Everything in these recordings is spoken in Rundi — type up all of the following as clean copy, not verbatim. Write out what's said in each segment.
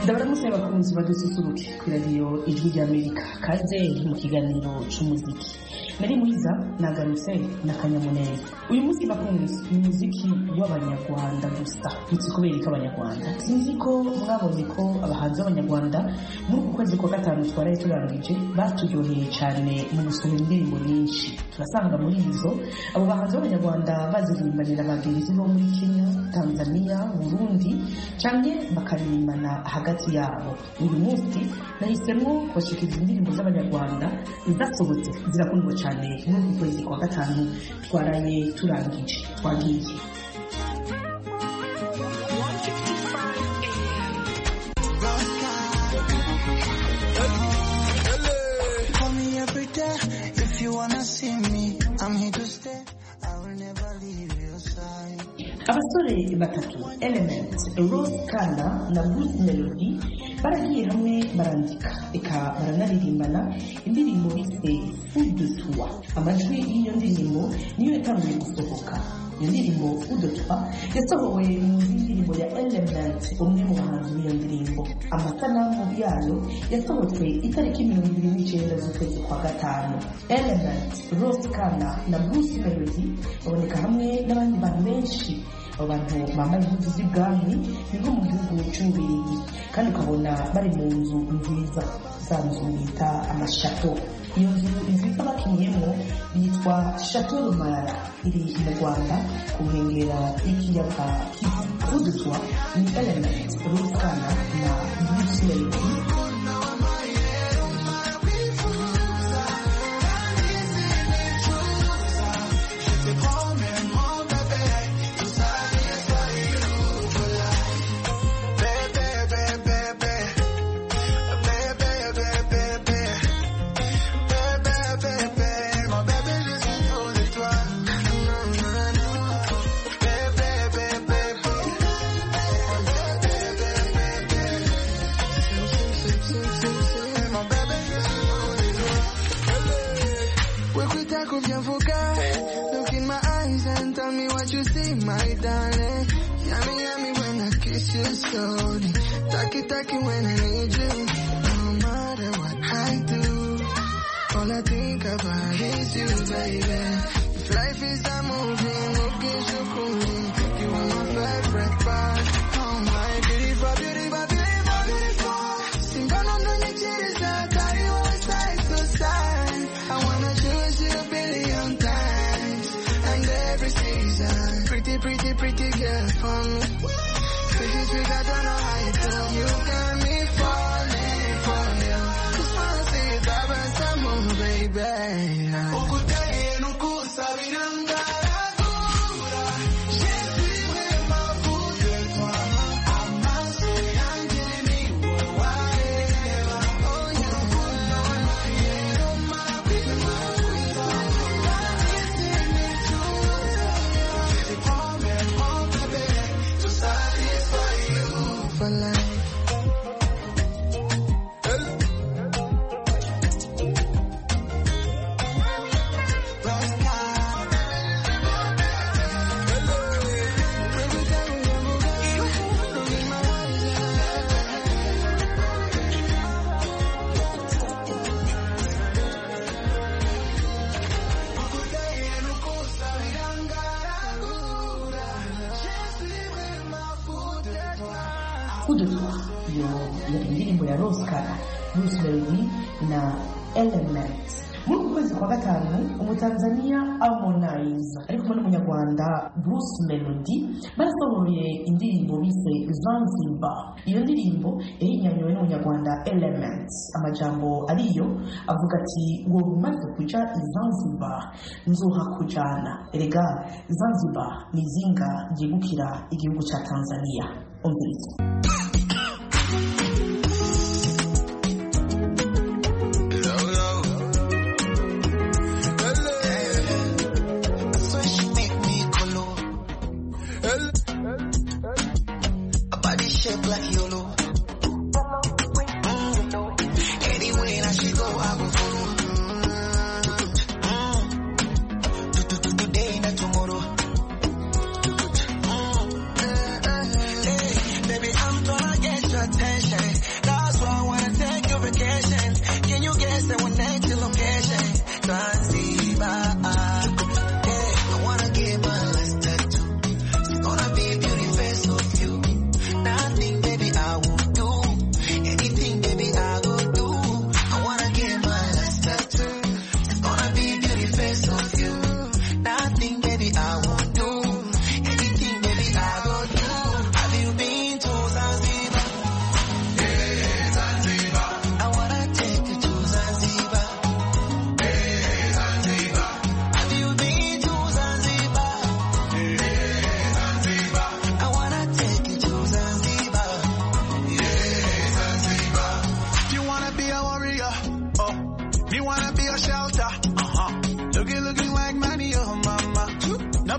ndabaramutse bakunzi badususuruke ku radio Ijwi ry'Amerika kaze mu kiganiro c'umuziki nari muhiza nagarutse na kanyamuneza uyu munsi bakunzi umuziki w'abanyarwanda gusa nzi kubereka abanyarwanda sinzi ko mwabonye ko abahanzi b'abanyarwanda muri uku kwezi kwa gatanu twaraye turangije baturyoheye cyane mu gusoma indirimbo nyinshi turasanga muri izo abo bahanzi b'abanyarwanda bazirimbanira abagenzi bo muri Kenya, Tanzania, Burundi canke bakaririmbana hagati yabo uyu munsi nahisemo kubashikiriza indirimbo z'abanyarwanda zasohotse zirakundwa cyane muri uku kwezi kwa gatanu twaraye turangije twagiye abasore batatu Element, Rose Kana na Bruce Melody baragiye hamwe barandika eka baranaririmbana indirimbo bise Udutwa. Amajwi y'iyo ndirimbo niyo yatangiye gusohoka. Iyo ndirimbo Udutwa yasohowe mu ndirimbo ya Element, umwe mu bahanzi b'iyo ndirimbo. Amasanamu yayo yasohotse itariki 29 z'ukwezi kwa gatanu. Element, Rose Kana na Bruce Melody baboneka hamwe n'abandi bantu benshi abantu bambaye impuzu z'ibwami bigo mu gihugu cy'Ububiligi kandi ukabona bari mu nzu nziza za nzu bita amashato. Iyo nzu nziza bakiniyemo yitwa Chateau Rumara iri mu Rwanda ku nkengera y'ikiyaga Udutwa. Ni Element, Rose Kana na Bruce Melody. Look in my eyes and tell me what you see, my darling. Yummy, yummy when I kiss you slowly. Taki, taki when I need you. No matter what I do, all I think about is you, baby. If life is a movie, looking so cool. You are my favorite part. Oh my beautiful, beautiful, beautiful, beautiful. Sing on the night, I carry you side to side. I wanna choose you a billion times and every season. Pretty, pretty, pretty girl for me. Pretty sweet, I don't know how you do. You got me falling for you. Just wanna see if I burn some more, baby. Udutwa yo indirimbo ya Rose Kana, Bruce Melody na Element. Muri uku kwezi kwa gatanu umutanzania Harmonize ari kumwe n'umunyarwanda Bruce Melody barasohoye indirimbo bise Zanzibar. Iyo ndirimbo yahinyanywe n'umunyarwanda Element. Amajambo ariyo avuga ati ngo umaze kuja Zanzibar nzohakujana. Erega Zanzibar ni zinga ryegukira igihugu ca Tanzania. Umviriza. Like YOLO. Anywhere I should go, I will follow. Today, not tomorrow. Hey, baby, I'm gonna get your attention.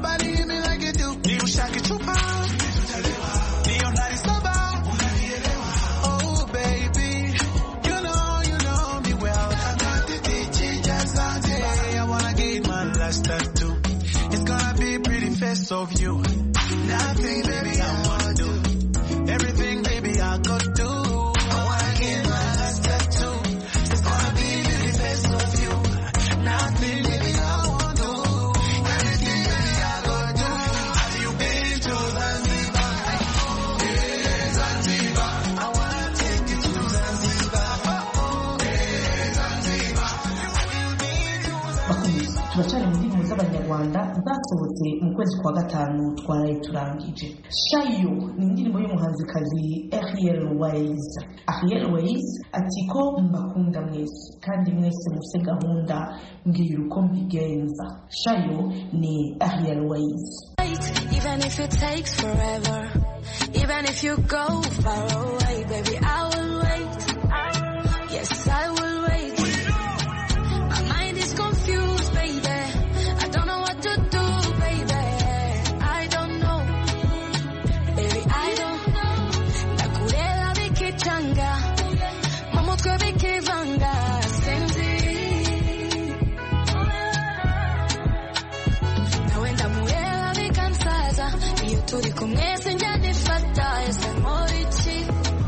nobody hit me like you do. You shake chupa. Oh baby, you know me well. I got the teachers on day. I wanna get my last tattoo. It's gonna be pretty face of you. Nothing, baby, I wanna do. Everything, baby, I could do. I wanna get my last tattoo. It's gonna be pretty face of you. Nothing, baby, I wanna do. Everything, baby, I could do. Have you been to Zanzibar? Yeah, Zanzibar. I wanna take you to Zanzibar. Yeah, Zanzibar. Have you been to Zanzibar? Turacari mu ndirimbo z'abanyarwanda zasohotse mu kwezi kwa gatanu twaraye turangije. Shayo ni indirimbo y'umuhanzikazi Ariel Ways. Ariel Ways ati ko mbakunda mwese kandi mwese mufite gahunda mbwira uko mbigenza. Shayo ni Ariel Ways. Even if it takes forever, even if you go far away, baby, I will wait. Yes, I will wait. My mind is confused, baby. I don't know what to do, baby. I don't know, baby, I don't know. Nakurela bikichanga, mamutwe bikivanga, senzi. Nawenda muela bikansaza, iyo turi kumwe sinjya nifata. Ese nkorichi,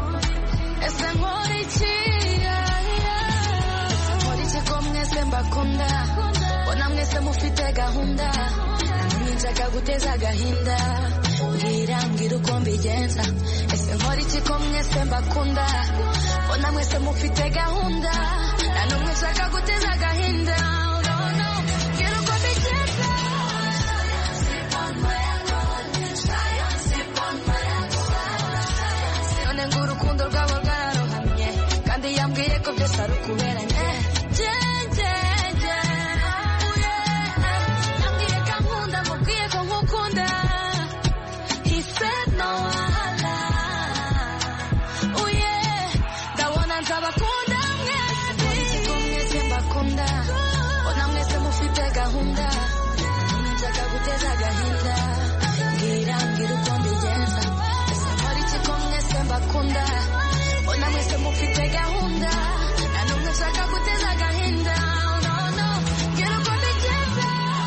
nkorichi ko mwese mbakunda, bona mwese mufite gahunda, ninjaka guteza agahinda, mbwira uko mbigenza. Ese nkorichi ko mwese mbakunda, bona mwese mufite gahunda, nanumwe nshaka guteza agahinda. Mbwira uko mbigenza. None ngo urukundo rwabo rwararohamye, kandi yambwiye ko byose ari ukuberanye. Yambwiye ko ankunda, mubwiye ko nkukunda. He said no wahala. Ndabona nzabakunda mwese. Ko mwese mbakunda, bona mwese mufite gahunda, nshaka guteza agahinda. Mbwira uko mbigenza. Ese nkorichi ko mwese mbakunda, bona mwese mufite gahunda, nanumwe nshaka guteza agahinda. Mbwira uko mbigenza.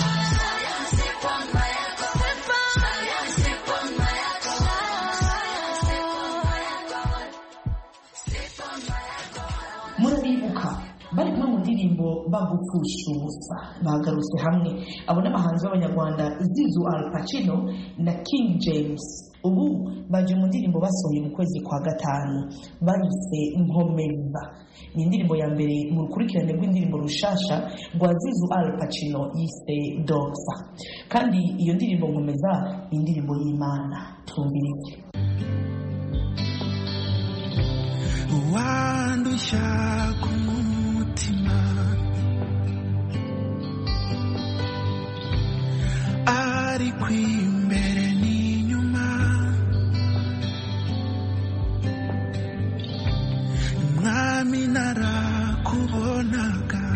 Murabibuka bari kumwe mu ndirimbo bagupfusha ubusa bagarutse hamwe. Abo n'abahanzi b'abanyarwanda Zizu Al Pacino na King James. Ubu baje mu ndirimbo basohoye mu kwezi kwa gatanu bayise Nkomeza. Ni indirimbo ya mbere mu rukurikirane rw'indirimbo rushasha rwa Zizu Al Pacino yise Dosa. Kandi iyo ndirimbo Nkomeza ni indirimbo y'Imana. Twumvire. Wandusha kumutima, ari kwimbere n'inyuma, mwami narakubonaga,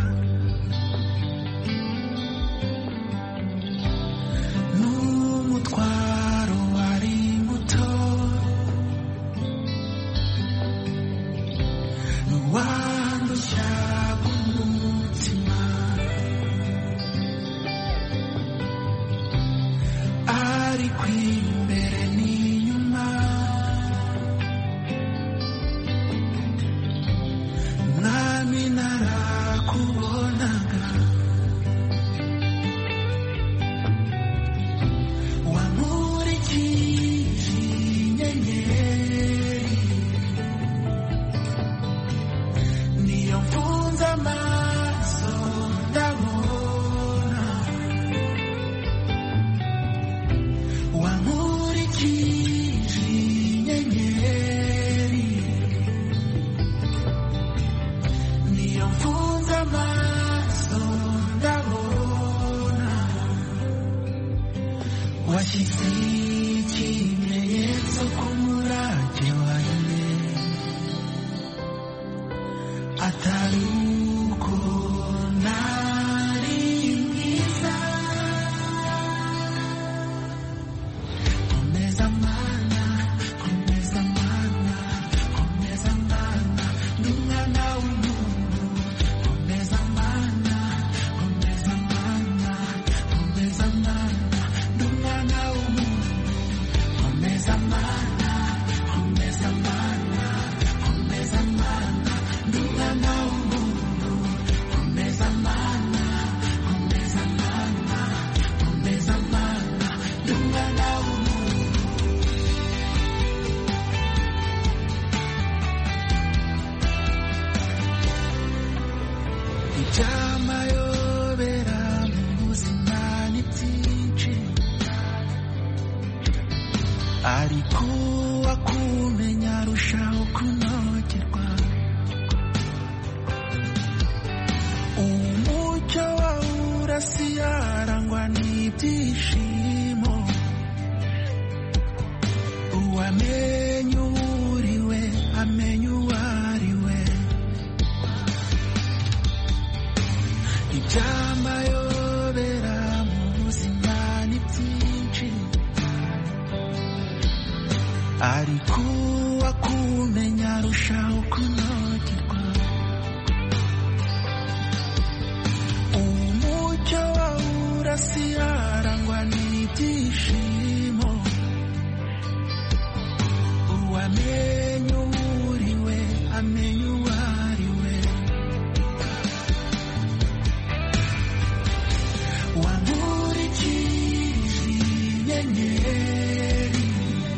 n'umutwaro wari muto. Wandusha kumutima, ari kwimbere n'inyuma, mwami narakubonaga, wamurikije inyenyeri, niyo mfunze amaso ndabona, wamurikije inyenyeri, niyo mfunze amaso ndabona, washyize ikimenyetso ku murage wanjye, atari uko nari mwiza, ariko wakumenya arushaho kunogerwa umucyo wawe urasiyarangwa n'ibyishimo uwamenye uriwe amenye uwariwe ibyamayobera mu buzima ni byinshi ariko wakumenya arushaho kunogerwa umucyo wawe urasiyarangwa n'ibyishimo uwamenye uriwe amenye uwariwe wamurikije inyenyeri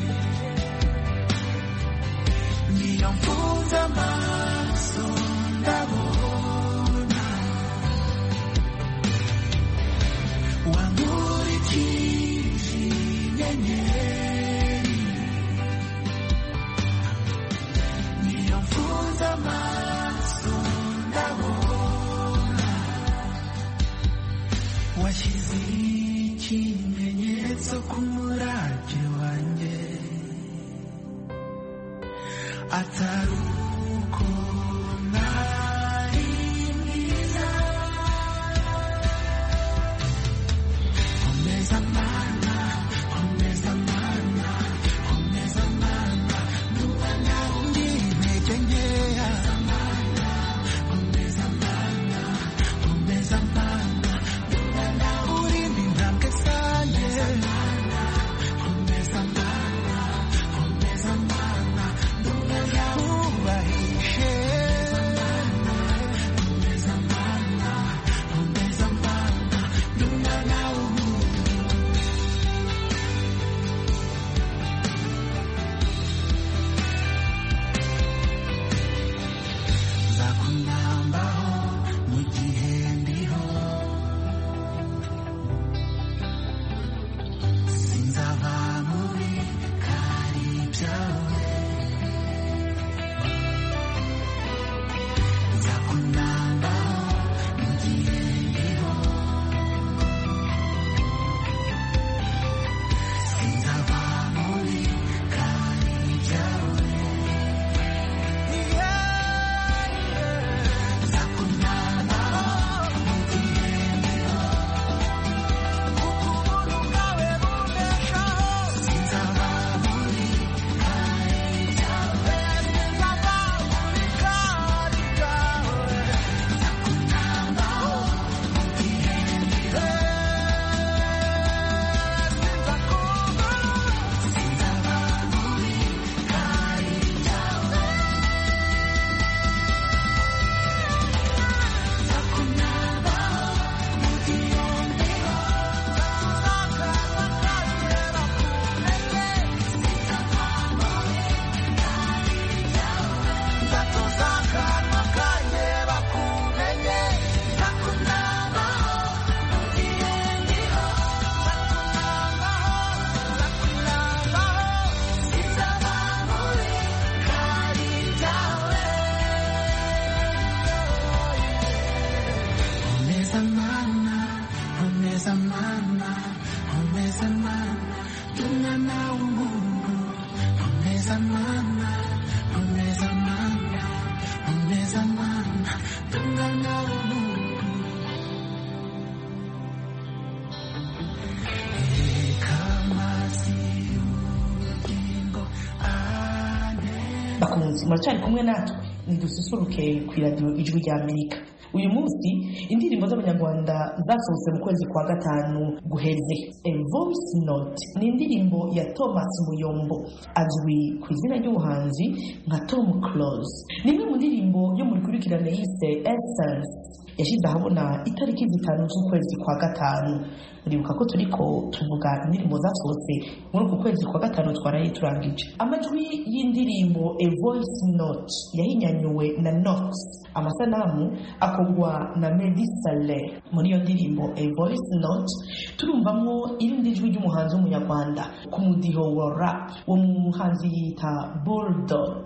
niyo mfunze amaso ndabona wamurikije inyenyeri niyo mfunze amaso ndabona washyize ikimenyetso ku murage wanjye atari uko nari mwiza komeza mana komeza mana komeza mana nubwo nawe ndi intege nkeya komeza mana komeza mana nubwo nawe urindi intambwe zanjye komeza mana komeza mana nubwo nawe ubahishe komeza mana komeza mana nubwo nawe nzakunambaho mu gihe ndiho sinzava muri kari byawe nzakunambaho mu gihe ndiho sinzava muri kari byawe bakunzi muracari kumwe natwe nidususuruke ku radio ijwi rya Amerika. Uyu munsi indirimbo z'abanyarwanda zasohotse mu kwezi kwa gatanu guheze. A Voice Note ni indirimbo ya Thomas Muyombo azwi ku izina ry'ubuhanzi nka Tom Close. Ni imwe mu ndirimbo yo muri kurikirane yise Essence yashize ahabona itariki 5 z'ukwezi kwa gatanu. Muribuka ko turiko tuvuga indirimbo zasohotse muri uku kwezi kwa gatanu twaraye turangije. Amajwi y'indirimbo A Voice Note yahinyanyuwe na Nox. Amasanamu akogwa na Meddy Saleh. Muri iyo ndirimbo A Voice Note turumvamo irindi jwi ry'umuhanzi w'umunyarwanda ku mudiho wa rap wo muhanzi yita Bulldog.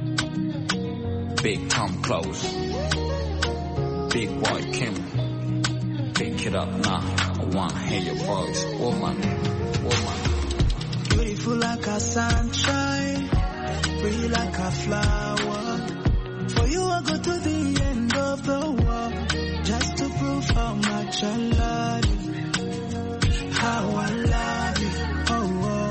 Big come close, big boy Kim, pick it up now. I wanna hear your voice, woman. Beautiful like a sunshine, pretty like a flower. For you I go to the end of the world, just to prove how much I love you, how I love you. Oh.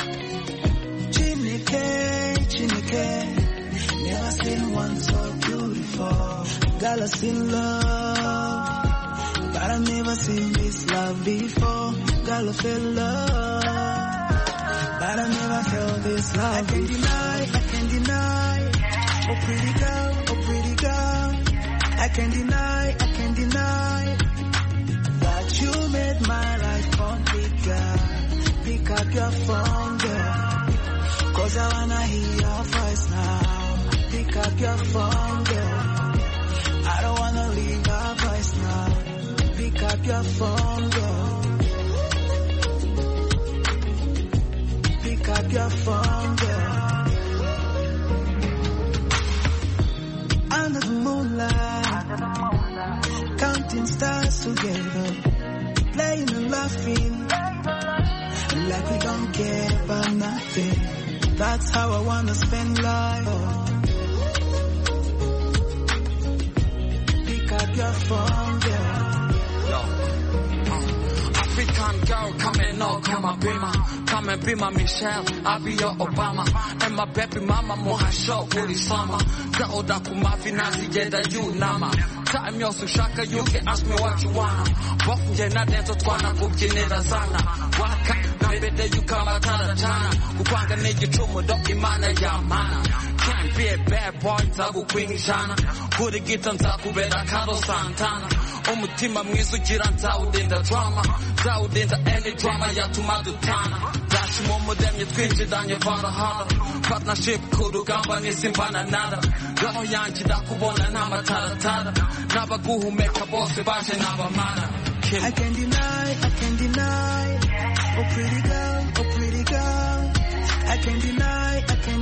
Chineke, never seen one so beautiful. Girl, I seen love, but I never seen this love before. Girl, I feel love, but I never felt this love. I can't deny. Oh pretty girl, I can't deny that you made my life complete, girl. Pick up your phone, girl, 'cause I wanna hear your voice now. Pick up your phone, girl, I don't wanna leave your voice now. Pick up your phone, girl, pick up your phone, girl. Under the moonlight, counting stars together, playing and laughing, like we don't care about nothing. That's how I wanna spend life. Pick up your phone, girl. African girl, come and be my Michelle, I'll be your Obama. And my baby mama, moha show, puri sama. Zaoda kumafi nasi jeda you nama. Time yosu shaka, you can ask me what you wanna. Bokunje na dento twana kukjineda sana. Waka, nambede you kama tada chana. Kupanga neji chumu do imana ya mana. Can't be a bad boy, tabu queen shana. Kuri gitan taku beda kado santana. Umutima mwizu jiranta udinda drama. Udinda any drama ya tumadutana. Dashi momo dem ye twinji danye vara hara. Partnership kudu gamba ni simbana nada. Gano yanji da kubona nama tara tara. Naba guhu meka bosse bashe naba mana. I can't deny. Oh pretty girl, I can't deny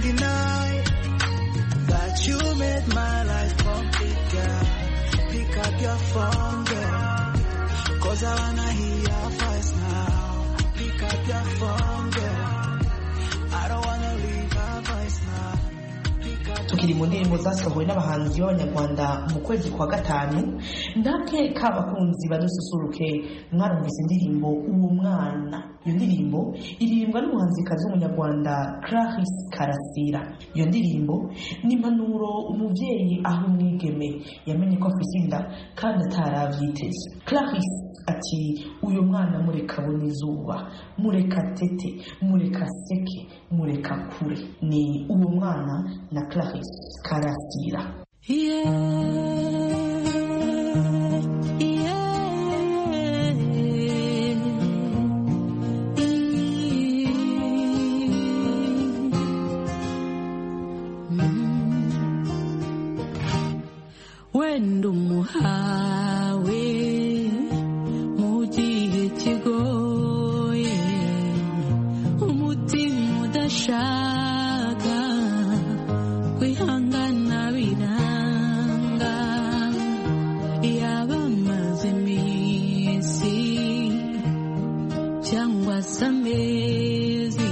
that you made my life complete, girl. Pick up your phone, girl, 'cause I wanna hear your voice now. Pick up your phone, girl, I don't wanna leave your voice now. Tukiri mu ndirimbo zasohowe n'abahanzi b'abanyarwanda mu kwezi kwa gatanu, ndake kabakunzi badususuruke mwarumvise indirimbo uwo mwana. Iyo ndirimbo iririmbwa n'umuhanzikazi w'umunyarwanda Clarisse Karasira. Iyo ndirimbo ni impanuro umuvyeyi aho umwigeme yamenye ko afite inda kandi ataravyiteze. Clarisse ati uyu mwana mureka abona izuba, mureka tete, mureka seke, mureka kure. Ni uwo mwana na Clarisse Karasira. Wenda umuhawe mu gihe kigoye, umutima udashaka kwihangana biranga. Yaba amaze iminsi cyangwa se amezi,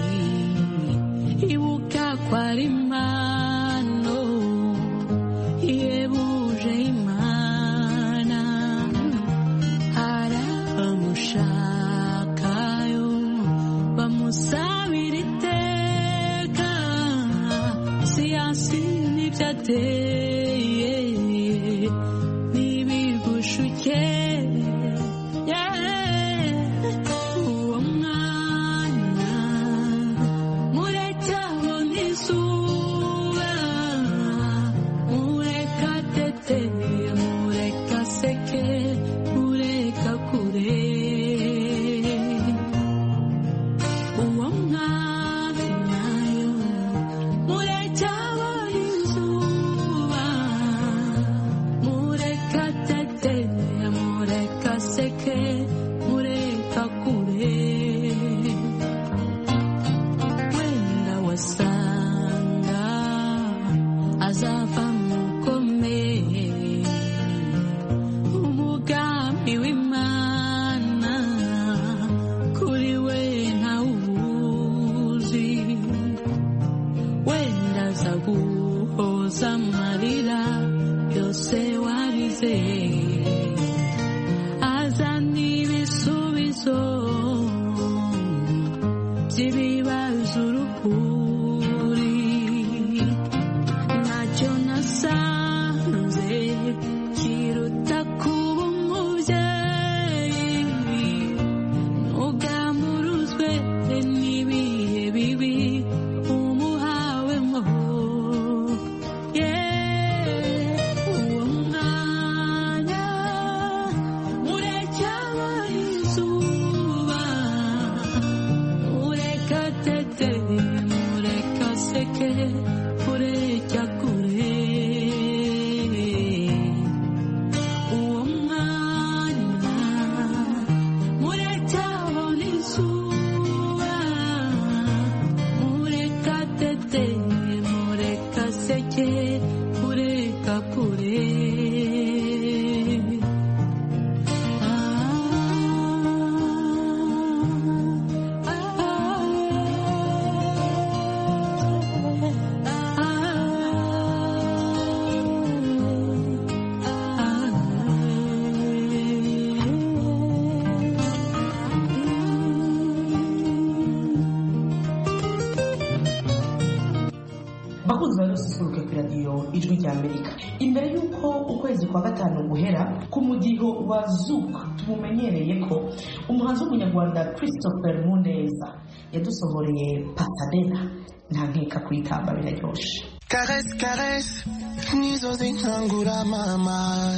ibuka ko ari impano yebuje Imana. Aramushakayo bamusabira iteka, siyansi n'ibyateye n'ibigushuke. Uwo mwana mureke abone izuba, mureka tete, mureka seke, mureka kure. Uwo mwana nayo mureke abone izuba, by'ibibazo uruhuri ntacyo nasanze kiruta kuba umubyeyi ntugamuruzwe n'ibihe bibi umuhawemo uwo mwanya murecyaba izuba mureka tete mureka seke murecya kure uwo mwanya murecyabona izuba mureka tete mureka seke mureka kure bakunzi ba rususuruke ku radiyo ijwi rya amerika imbere y'uko ukwezi kwa gatanu guhera ku mudiho wa zuka tumumenyereye ko umuhanzi w'umunyarwanda Christopher Muneza yadusohoreye Pasadena nta nkeka kuyitamba biraryoshe. Caresse, caresse, nizo zinkangura mama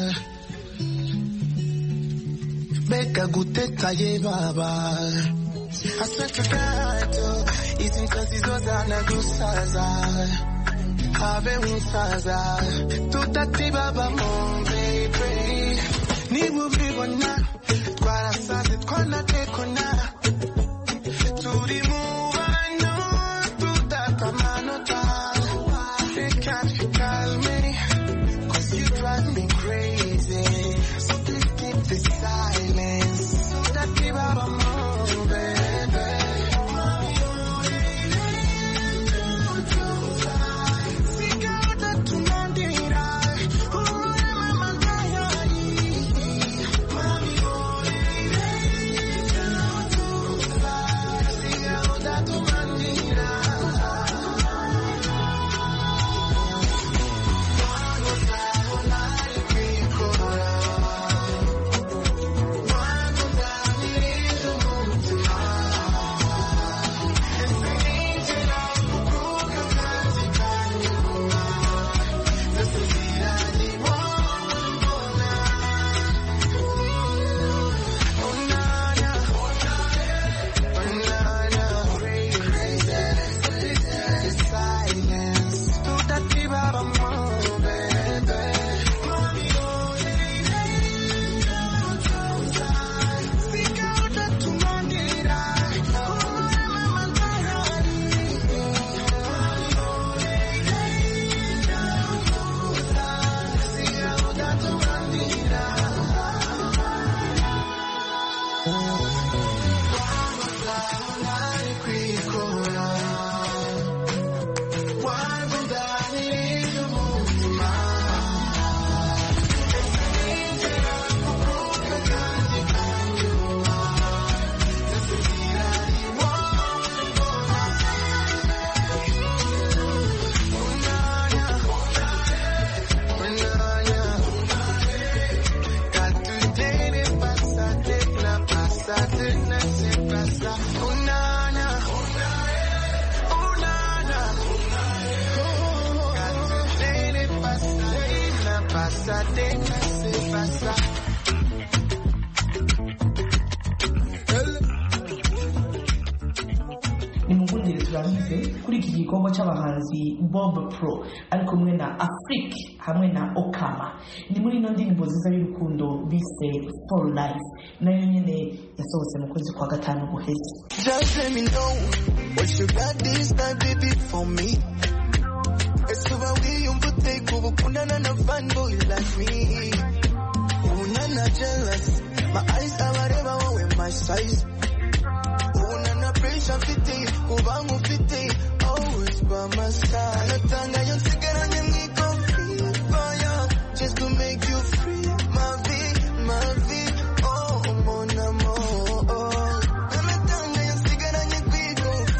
beka gutetaye baba asweka gato izi nkazi zozana gusaza habe umusaza tutatibaba mu baby niba ubibona twarasaze twanatekona turi mu bantu tudatamanota they can't call me cause you drive me crazy so please keep the silence tutatibaba mu baby nimugundire turangize kuri iki gikorwa cy'abahanzi Bob Pro ari kumwe na Afrique hamwe na Okama ni muri ino ndirimbo nziza y'urukundo bise For Life nayo nyene yasohotse mu kwezi kwa gatanu guheze. Just let me know what you got this time baby for me. It's over we umbute kubukundana na fanboy like me. Unana jealous, my eyes are whatever with my size. Unana pressure fiti, kubangu fiti, always by my side. Anatanga yung sigaranya mwiko free fire, just to make you free, my vie, oh mon amour. Anatanga yung sigaranya mwiko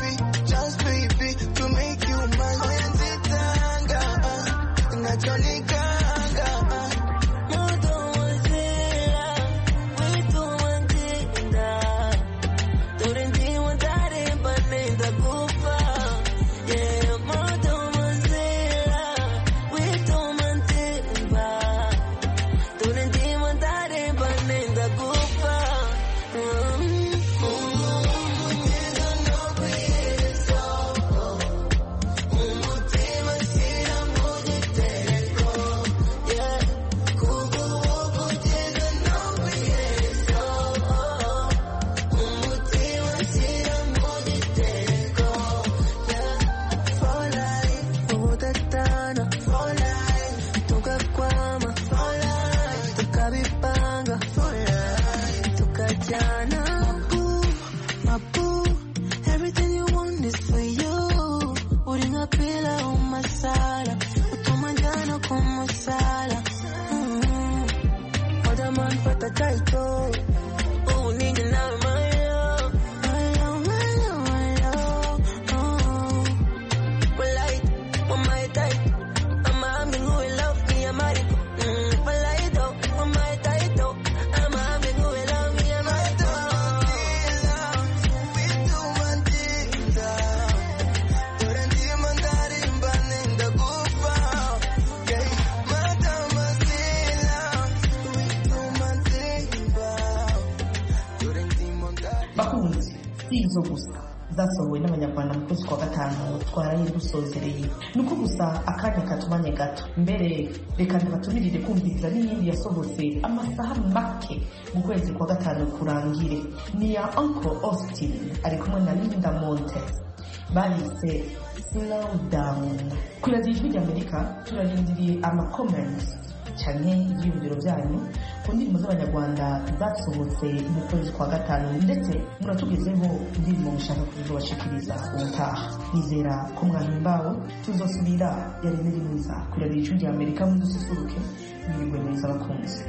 sala, utuma njana como sala. Other man pata taito, oh nigga now my love, my love, my love, my love. Well I, on my tight, I'm a man who will love me, I'm married. Well I don't, on my tight, I'm a man who will love me, I'm married. bakunzi izo gusa zasohowe n'abanyarwanda mu kwezi kwa gatanu twaraye dusozereye nuko gusa akanya katumanye gato mbere reka ntibatumirire kumviriza n'iyindi yasohotse amasaha make mu kwezi kwa gatanu kurangire ni ya Uncle Austin ari kumwe na Linda Montes bahise Slow Down. Kuri radiyo y'Amerika turarindiriye ama-comments cyane ibyiyumviro byanyu ku ndirimbo z'abanyarwanda zasohotse mu kwezi kwa gatanu ndetse muratugezeho indirimbo mushaka kuzobashikiriza ubutaha. Nizera ko mwahimbawe tuzosubira yari niri mwiza kuri radiyo y'Amerika mu dususuruke mwirigwe neza bakunzi.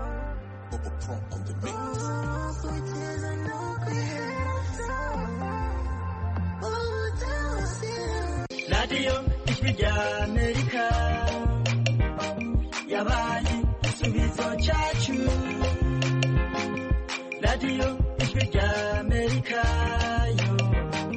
Radio Ijwi ry'Amerika yabaye igisubizo cyacu. Radio Ijwi ry'Amerika